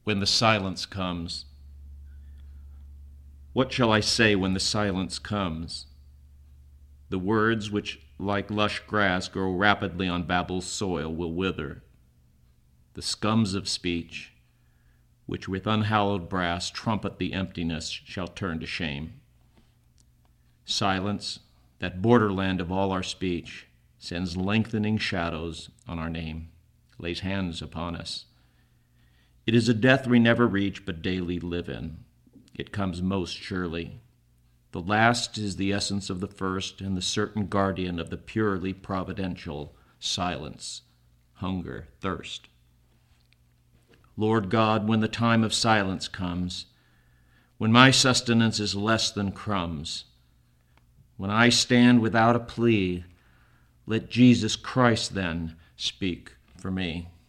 when the silence comes. What shall I say when the silence comes? The words which, like lush grass, grow rapidly on Babel's soil will wither. The scums of speech, which with unhallowed brass trumpet the emptiness, shall turn to shame. Silence, that borderland of all our speech, sends lengthening shadows on our name, lays hands upon us. It is a death we never reach but daily live in. It comes most surely. The last is the essence of the first and the certain guardian of the purely providential silence, hunger, thirst. Lord God, when the time of silence comes, when my sustenance is less than crumbs, when I stand without a plea, let Jesus Christ then speak for me.